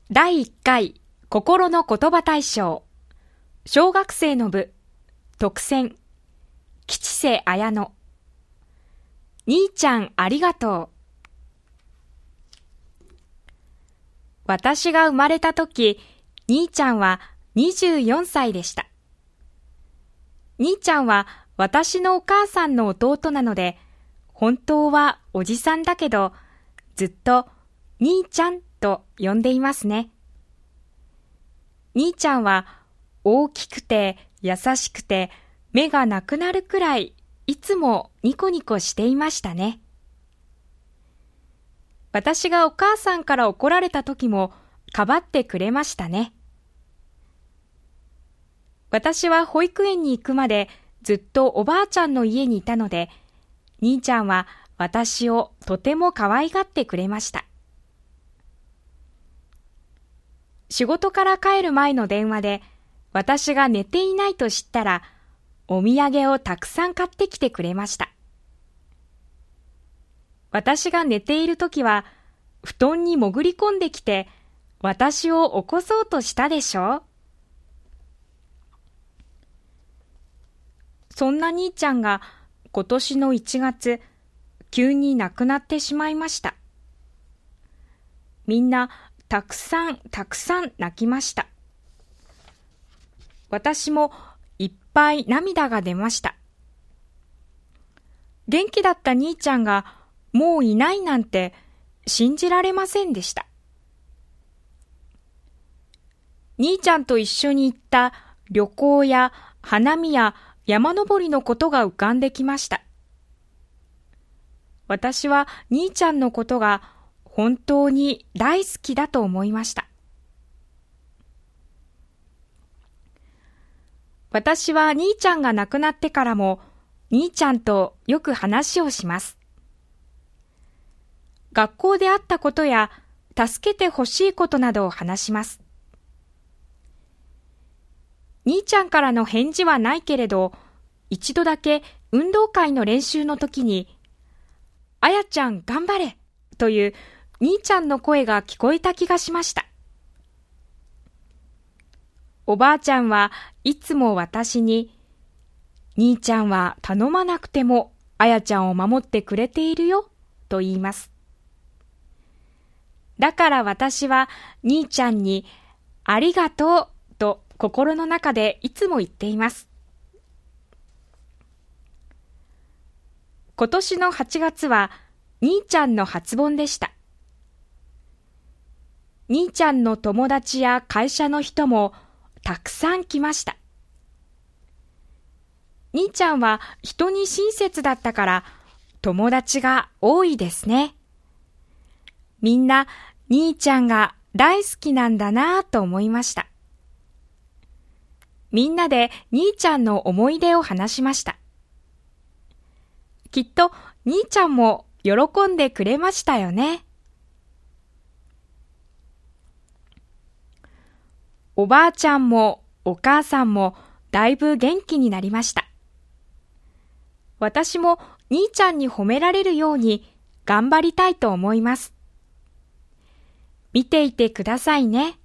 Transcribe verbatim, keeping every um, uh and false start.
だいいっかい心の言葉大賞小学生の部特選吉瀬綾乃兄ちゃんありがとう。私が生まれたとき、兄ちゃんはにじゅうよんさいでした。兄ちゃんは私のお母さんの弟なので、本当はおじさんだけど、ずっと兄ちゃんと呼んでいますね。兄ちゃんは大きくて優しくて目がなくなるくらいいつもニコニコしていましたね。私がお母さんから怒られた時もかばってくれましたね。私は保育園に行くまでずっとおばあちゃんの家にいたので、兄ちゃんは私をとても可愛がってくれました。仕事から帰る前の電話で、私が寝ていないと知ったら、お土産をたくさん買ってきてくれました。私が寝ているときは、布団に潜り込んできて、私を起こそうとしたでしょう。そんな兄ちゃんが今年のいちがつ、急に亡くなってしまいました。みんな、たくさんたくさん泣きました。私もいっぱい涙が出ました。元気だった兄ちゃんがもういないなんて信じられませんでした。兄ちゃんと一緒に行った旅行や花見や山登りのことが浮かんできました。私は兄ちゃんのことが本当に大好きだと思いました。私は兄ちゃんが亡くなってからも兄ちゃんとよく話をします。学校であったことや助けてほしいことなどを話します。兄ちゃんからの返事はないけれど、一度だけ運動会の練習の時に、あやちゃん頑張れという兄ちゃんの声が聞こえた気がしました。おばあちゃんはいつも私に、兄ちゃんは頼まなくてもあやちゃんを守ってくれているよと言います。だから私は兄ちゃんにありがとうと心の中でいつも言っています。今年のはちがつは兄ちゃんの初盆でした。兄ちゃんの友達や会社の人もたくさん来ました。兄ちゃんは人に親切だったから友達が多いですね。みんな兄ちゃんが大好きなんだなぁと思いました。みんなで兄ちゃんの思い出を話しました。きっと兄ちゃんも喜んでくれましたよね。おばあちゃんもお母さんもだいぶ元気になりました。私も兄ちゃんに褒められるように頑張りたいと思います。見ていてくださいね。